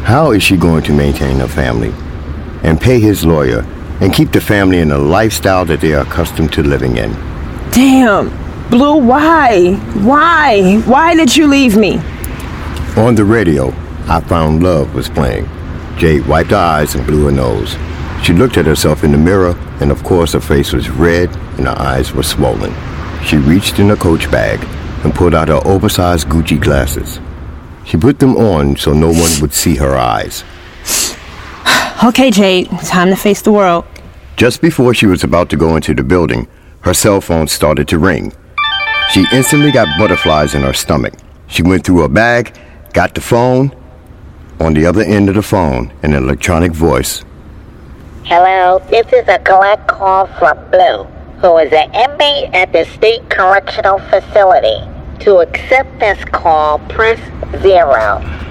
How is she going to maintain her family and pay his lawyer and keep the family in a lifestyle that they are accustomed to living in? Damn, Blue, why? Why did you leave me? On the radio, I Found Love was playing. Jade wiped her eyes and blew her nose. She looked at herself in the mirror, and of course her face was red and her eyes were swollen. She reached in her coach bag and pulled out her oversized Gucci glasses. She put them on so no one would see her eyes. Okay, Jade, time to face the world. Just before she was about to go into the building, her cell phone started to ring. She instantly got butterflies in her stomach. She went through her bag, got the phone. On the other end of the phone, an electronic voice. Hello, this is a collect call from Blue, who is an inmate at the State Correctional Facility. To accept this call, press 0.